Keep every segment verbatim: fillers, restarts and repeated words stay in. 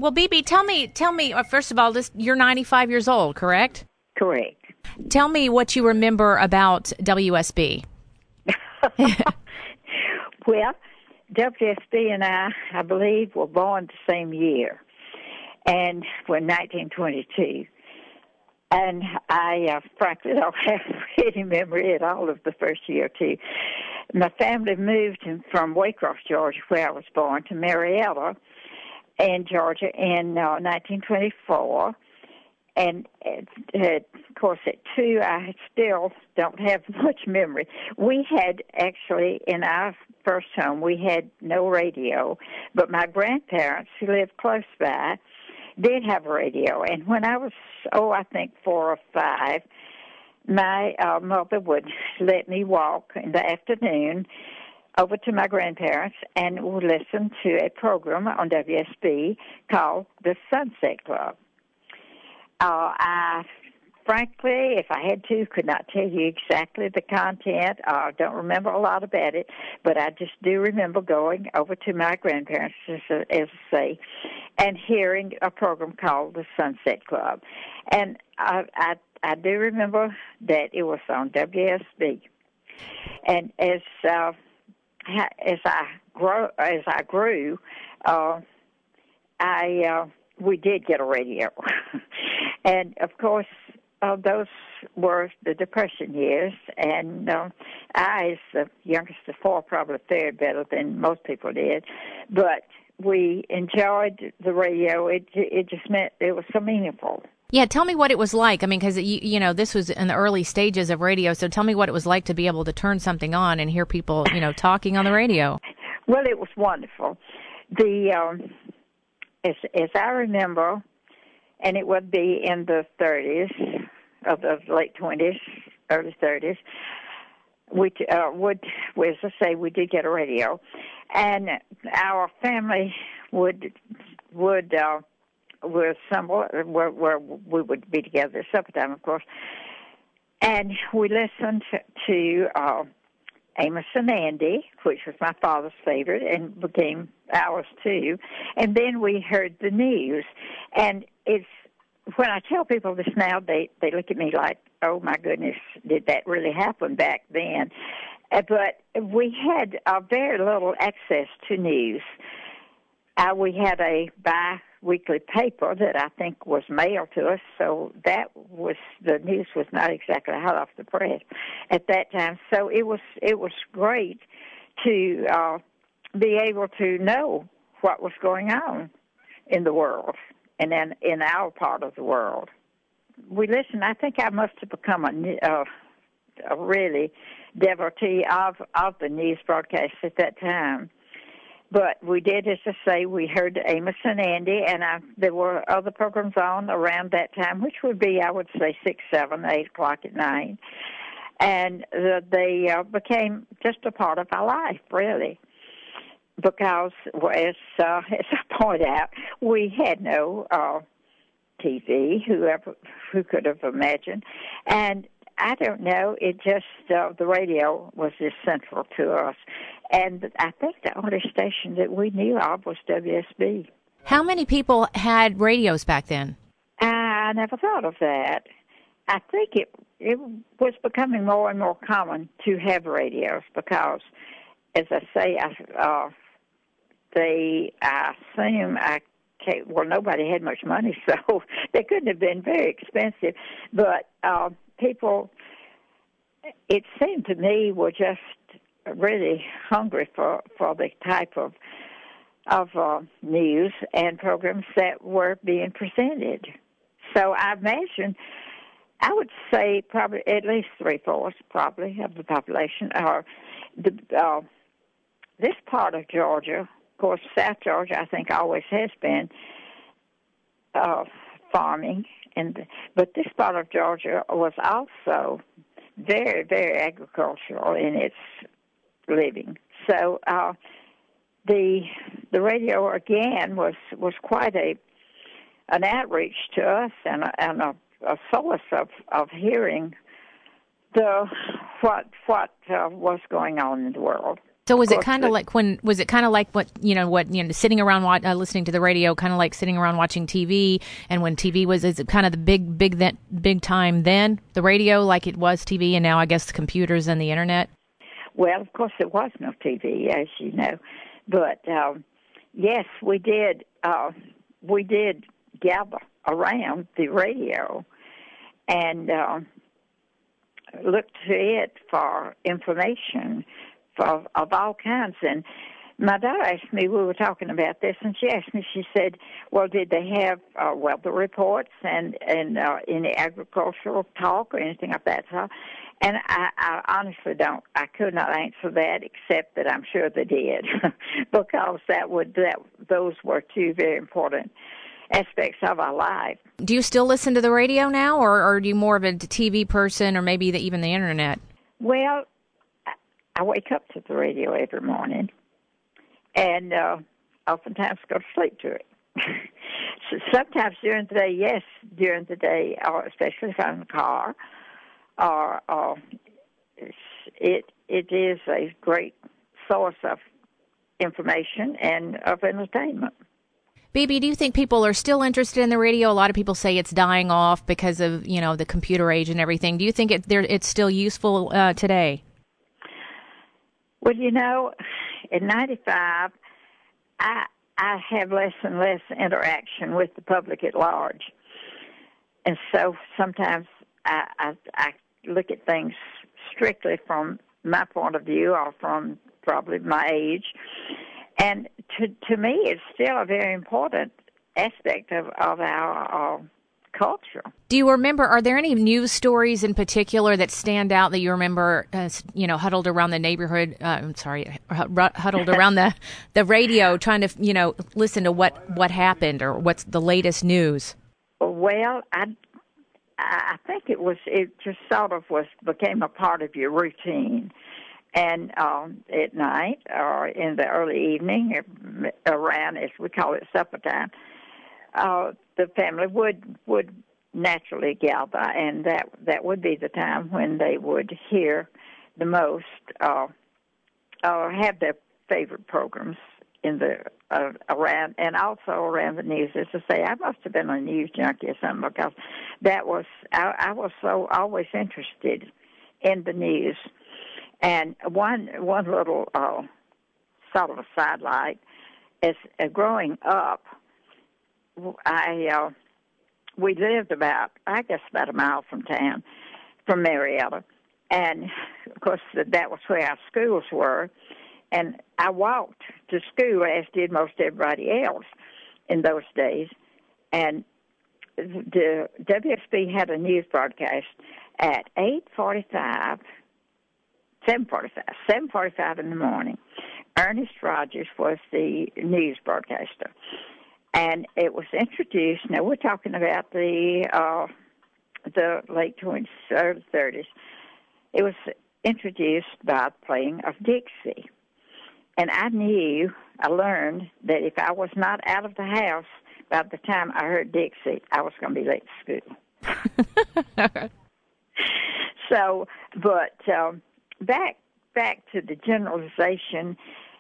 Well, B B, tell me, tell me. Uh, first of all, this you're ninety-five years old, correct? Correct. Tell me what you remember about W S B. Well, W S B and I, I believe, were born the same year, and we're nineteen twenty-two. And I, uh, frankly, don't have any memory at all of the first year or two. My family moved from Waycross, Georgia, where I was born, to Marietta in Georgia in uh, nineteen twenty-four. And, uh, of course, at two, I still don't have much memory. We had actually, in our first home, we had no radio, but my grandparents, who lived close by, did have a radio. And when I was, oh, I think four or five, my uh, mother would let me walk in the afternoon over to my grandparents and would listen to a program on W S B called The Sunset Club. Uh, I, frankly, if I had to, could not tell you exactly the content. I uh, don't remember a lot about it, but I just do remember going over to my grandparents, as, as I say, and hearing a program called The Sunset Club. And I, I, I do remember that it was on W S B. And as uh, as I grow, as I grew, uh, I uh, we did get a radio. And, of course, uh, those were the Depression years, and uh, I, as the youngest of four, probably fared better than most people did. But we enjoyed the radio. It it just meant it was so meaningful. Yeah, tell me what it was like. I mean, because, you, you know, this was in the early stages of radio, so tell me what it was like to be able to turn something on and hear people, you know, talking on the radio. Well, it was wonderful. The um, as, as I remember, and it would be in the thirties, of the late twenties, early thirties, we uh, would, as I say, we did get a radio, and our family would would uh, would assemble where, where we would be together at supper time, of course, and we listened to uh, Amos and Andy, which was my father's favorite and became ours too, and then we heard the news. And it's when I tell people this now, they, they look at me like, oh, my goodness, did that really happen back then? Uh, but we had uh, very little access to news. Uh, we had a bi-weekly paper that I think was mailed to us, so that was, the news was not exactly hot off the press at that time. So it was it was great to uh, be able to know what was going on in the world and then in our part of the world. We listened. I think I must have become a, uh, a really devotee of, of the news broadcast at that time. But we did, as I say, we heard Amos and Andy, and I, there were other programs on around that time, which would be, I would say, six, seven, eight o'clock at night. And uh, they uh, became just a part of our life, really, because, well, as, uh, as I point out, we had no uh, T V, whoever, who could have imagined. And I don't know, it just, uh, the radio was just central to us. And I think the only station that we knew of was W S B. How many people had radios back then? I never thought of that. I think it it was becoming more and more common to have radios because, as I say, I, uh, they, I assume, I can't, well, nobody had much money, so they couldn't have been very expensive. But uh, people, it seemed to me, were just really hungry for, for the type of of uh, news and programs that were being presented. So I imagine, I would say probably at least three-fourths probably of the population are the, uh, this part of Georgia. Of course, South Georgia, I think, always has been uh, farming, and but this part of Georgia was also very, very agricultural in its living. So uh, the the radio again was, was quite a an outreach to us and a, and a, a solace of, of hearing the what what uh, was going on in the world. So was of it kind of like when was it kind of like what you know what you know sitting around uh, listening to the radio, kind of like sitting around watching T V, and when T V was is it kind of the big big that big time then the radio like it was T V, and now I guess the computers and the internet. Well, of course there was no T V, as you know, but um, yes, we did. Uh, we did gather around the radio and uh, look to it for information for, of all kinds. And my daughter asked me, we were talking about this, and she asked me, she said, well, did they have uh, weather reports and, and uh, any agricultural talk or anything like that? So, and I, I honestly don't, I could not answer that, except that I'm sure they did, because that would, that those were two very important aspects of our life. Do you still listen to the radio now, or, or are you more of a T V person, or maybe the, even the internet? Well, I, I wake up to the radio every morning, and uh, oftentimes go to sleep to it. So sometimes during the day, yes, during the day, or especially if I'm in the car, or, or it it is a great source of information and of entertainment. Bibi, do you think people are still interested in the radio? A lot of people say it's dying off because of, you know, the computer age and everything. Do you think it, it's still useful uh, today? Well, you know, in ninety-five, I I have less and less interaction with the public at large. And so sometimes I, I, I look at things strictly from my point of view or from probably my age. And to to me, it's still a very important aspect of, of our uh, culture. Do you remember, are there any news stories in particular that stand out that you remember, uh, you know, huddled around the neighborhood, uh, I'm sorry, huddled around the, the radio trying to, you know, listen to what, what happened or what's the latest news? Well, I, I think it was, it just sort of was, became a part of your routine. And um, at night or in the early evening, around, as we call it, supper time, uh, the family would would naturally gather, and that that would be the time when they would hear the most uh, or have their favorite programs in the uh, around, and also around the news. As I say, I must have been a news junkie or something, because that was I, I was so always interested in the news. And one one little uh, sort of a sidelight is uh, growing up. I uh, we lived about I guess about a mile from town, from Marietta, and of course that was where our schools were. And I walked to school, as did most everybody else in those days. And the W S B had a news broadcast at eight forty-five. seven forty-five, seven forty-five in the morning. Ernest Rogers was the news broadcaster. And it was introduced, now we're talking about the uh, the late twenties, early thirties. It was introduced by playing of Dixie. And I knew, I learned that if I was not out of the house by the time I heard Dixie, I was going to be late to school. So, but... Um, Back back to the generalization,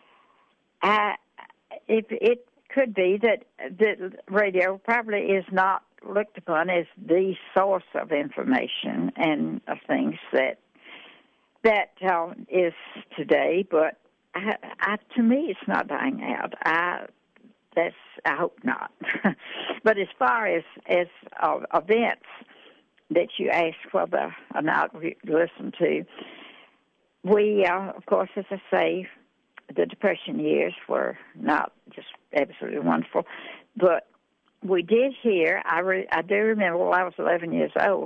I, it, it could be that the radio probably is not looked upon as the source of information and of things that that uh, is today. But I, I, to me, it's not dying out. I that's I hope not. But as far as as uh, events that you ask whether or not we listen to. We, uh, of course, as I say, the Depression years were not just absolutely wonderful, but we did hear, I, re, I do remember, well, I was eleven years old,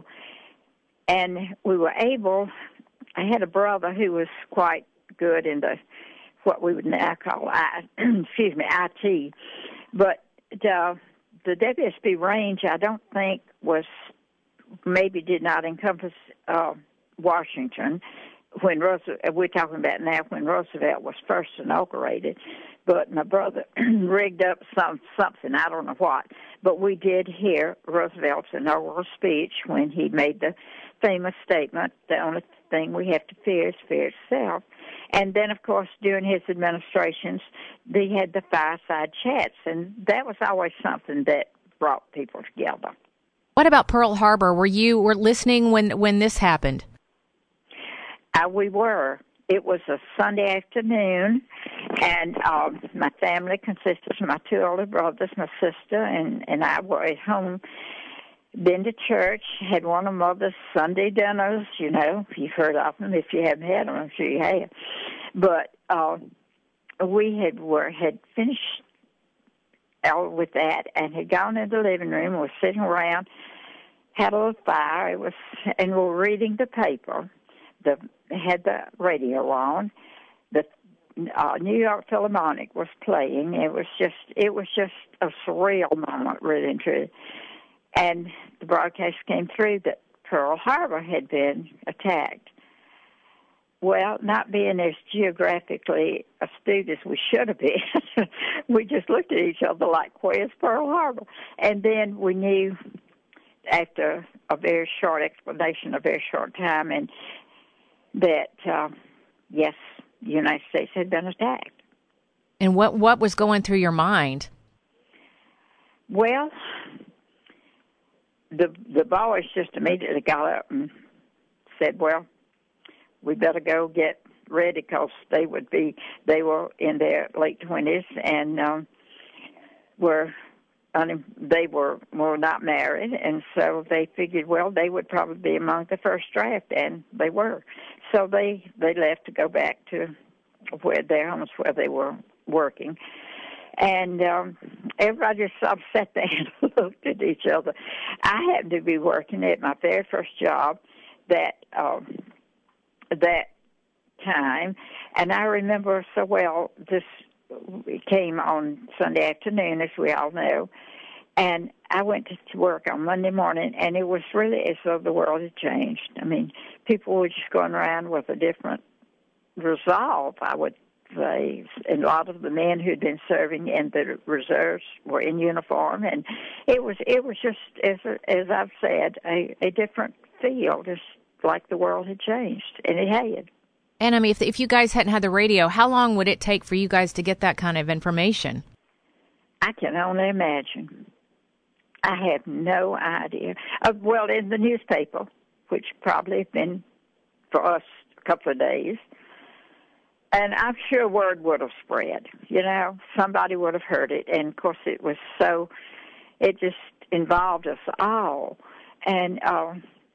and we were able, I had a brother who was quite good in the, what we would now call, I, excuse me, I T, but the, the W S B range, I don't think was, maybe did not encompass uh, Washington, when Roosevelt, we're talking about now when Roosevelt was first inaugurated, but my brother rigged up some something, I don't know what, but we did hear Roosevelt's inaugural speech when he made the famous statement, the only thing we have to fear is fear itself. And then, of course, during his administrations, they had the fireside chats, and that was always something that brought people together. What about Pearl Harbor? Were you were listening when, when this happened? Uh, we were. It was a Sunday afternoon, and um, my family consisted of my two older brothers, my sister, and, and I were at home, been to church, had one of Mother's Sunday dinners, you know. You've heard of them. If you haven't had them, I'm sure you have. But uh, we had were had finished out with that and had gone into the living room, were sitting around, had a little fire, it was, and we were reading the paper. The had the radio on. The uh, New York Philharmonic was playing. It was just it was just a surreal moment, really and true. And the broadcast came through that Pearl Harbor had been attacked. Well, not being as geographically astute as we should have been, we just looked at each other like, where's Pearl Harbor? And then we knew after a very short explanation, a very short time, and that, uh, yes, the United States had been attacked. And what, what was going through your mind? Well, the the boys just immediately got up and said, well, we better go get ready because they would be, they were in their late twenties and um, were, un, they were, were not married, and so they figured, well, they would probably be among the first draft, and they were. So they, they left to go back to where their homes where they were working. And um, everybody just sort of sat there and looked at each other. I happened to be working at my very first job that um, that time, and I remember so well this came on Sunday afternoon, as we all know, and I went to work on Monday morning, and it was really as though the world had changed. I mean, people were just going around with a different resolve, I would say. And a lot of the men who'd been serving in the reserves were in uniform, and it was it was just, as as I've said, a, a different feel, just like the world had changed, and it had. And I mean, if if you guys hadn't had the radio, how long would it take for you guys to get that kind of information? I can only imagine. I have no idea. Uh, well, in the newspaper, which probably has been for us a couple of days, and I'm sure word would have spread. You know, somebody would have heard it, and of course it was so, it just involved us all. And uh,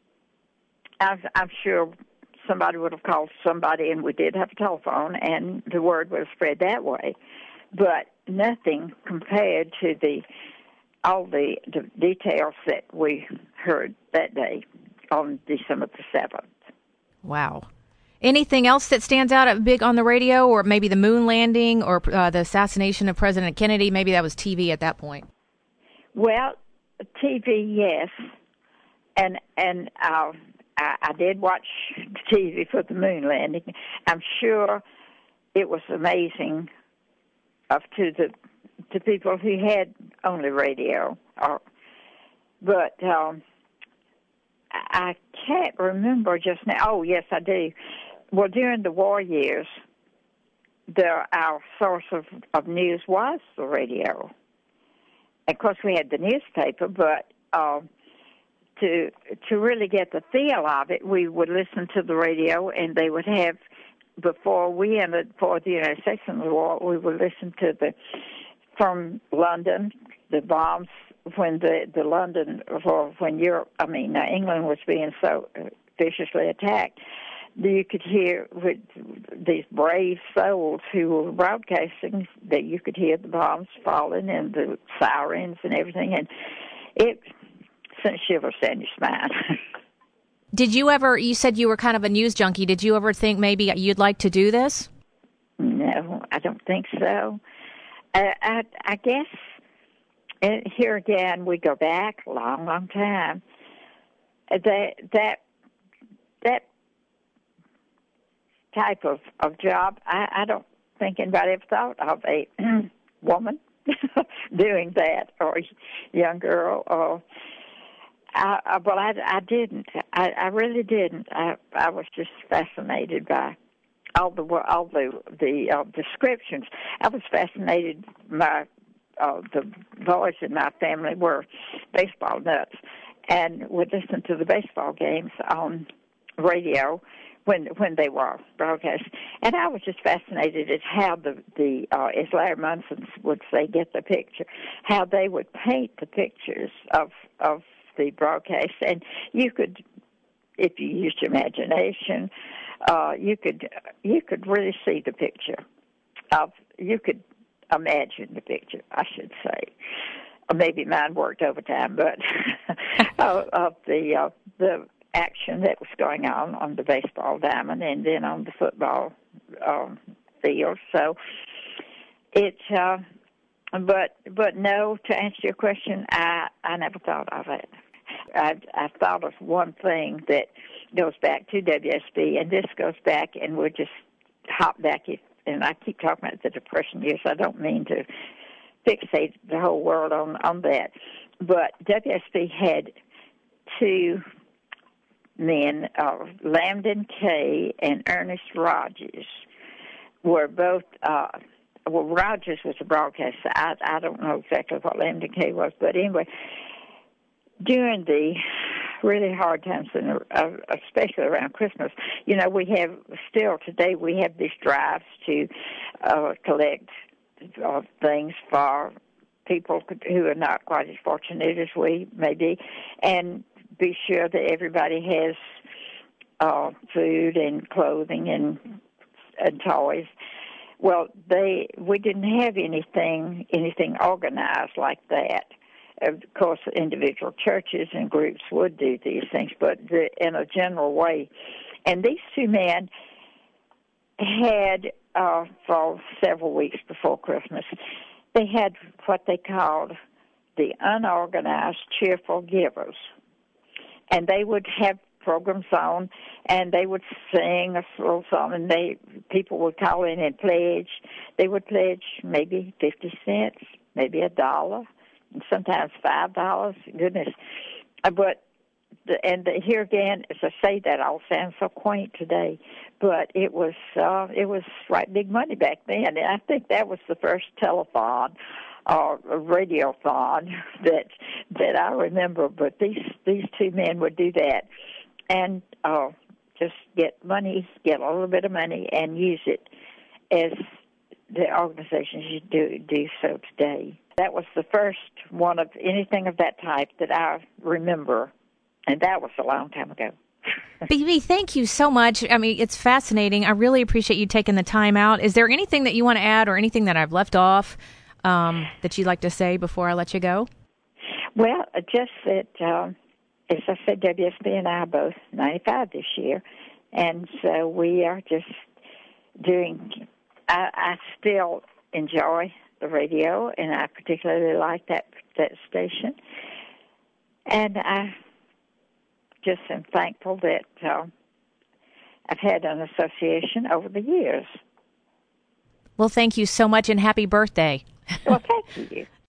I'm, I'm sure somebody would have called somebody, and we did have a telephone, and the word would have spread that way. But nothing compared to the all the, the details that we heard that day on December the seventh. Wow. Anything else that stands out big on the radio, or maybe the moon landing or uh, the assassination of President Kennedy? Maybe that was T V at that point. Well, T V, yes. And and uh, I, I did watch T V for the moon landing. I'm sure it was amazing of to the to people who had only radio. Or, but um, I can't remember just now. Oh, yes, I do. Well, during the war years, the, our source of, of news was the radio. Of course, we had the newspaper, but uh, to to really get the feel of it, we would listen to the radio, and they would have, before we entered for the United States in the war, we would listen to the, from London, the bombs, when the, the London, for when Europe, I mean, uh, England was being so viciously attacked, you could hear with these brave souls who were broadcasting that you could hear the bombs falling and the sirens and everything, and it sent shivers down your spine. Did you ever, you said you were kind of a news junkie, did you ever think maybe you'd like to do this? No, I don't think so. Uh, I, I guess, and here again, we go back a long, long time. That, that, that type of, of job, I, I don't think anybody ever thought of a woman doing that, or a young girl, or I, I, well, I, I didn't. I, I really didn't. I, I was just fascinated by all the all the the uh, descriptions. I was fascinated. My uh, the boys in my family were baseball nuts, and would listen to the baseball games on radio when when they were broadcast. And I was just fascinated at how the the uh, as Larry Munson would say, get the picture, how they would paint the pictures of of the broadcast, and you could, if you used your imagination, uh, you could you could really see the picture of you could imagine the picture, I should say. Or maybe mine worked overtime, but of, of the uh, the action that was going on on the baseball diamond and then on the football um, field. So it, uh, but but no, to answer your question, I, I never thought of it. I, I thought of one thing that goes back to W S B, and this goes back, and we'll just hop back, if, and I keep talking about the Depression years. I don't mean to fixate the whole world on, on that, but W S B had two men, uh, Lambden Kay and Ernest Rogers, were both, uh, well, Rogers was a broadcaster. I, I don't know exactly what Lambden Kay was, but anyway, during the really hard times, in, uh, especially around Christmas, you know, we have, still today, we have these drives to uh, collect uh, things for people who are not quite as fortunate as we may be, and be sure that everybody has uh, food and clothing and, and toys. Well, they we didn't have anything anything organized like that. Of course, individual churches and groups would do these things, but the, in a general way. And these two men had, uh, for several weeks before Christmas, they had what they called the Unorganized Cheerful Givers. And they would have programs on, and they would sing a little song, and they people would call in and pledge. They would pledge maybe fifty cents, maybe a dollar, and sometimes five dollars. Goodness, but the, and the, here again, as I say, that all sounds so quaint today, but it was uh, it was right big money back then, and I think that was the first telethon or a radiothon that that I remember. But these these two men would do that, and uh, just get money, get a little bit of money, and use it as the organizations you do do so today. That was the first one of anything of that type that I remember, and that was a long time ago. B B, thank you so much. I mean, it's fascinating. I really appreciate you taking the time out. Is there anything that you want to add or anything that I've left off um, that you'd like to say before I let you go? Well, just that, um, as I said, W S B and I are both ninety-five this year, and so we are just doing, I, I still enjoy the radio, and I particularly like that, that station, and I just am thankful that uh, I've had an association over the years. Well, thank you so much, and happy birthday. Well, thank you.